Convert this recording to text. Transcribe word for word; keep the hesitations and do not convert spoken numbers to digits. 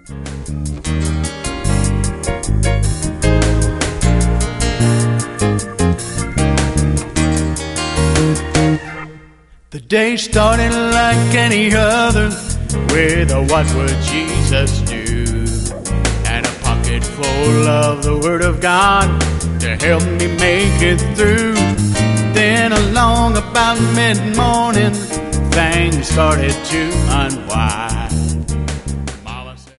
The day started like any other, with a what would Jesus do, and a pocket full of the Word of God to help me make it through. Then along about mid-morning, things started to unwind.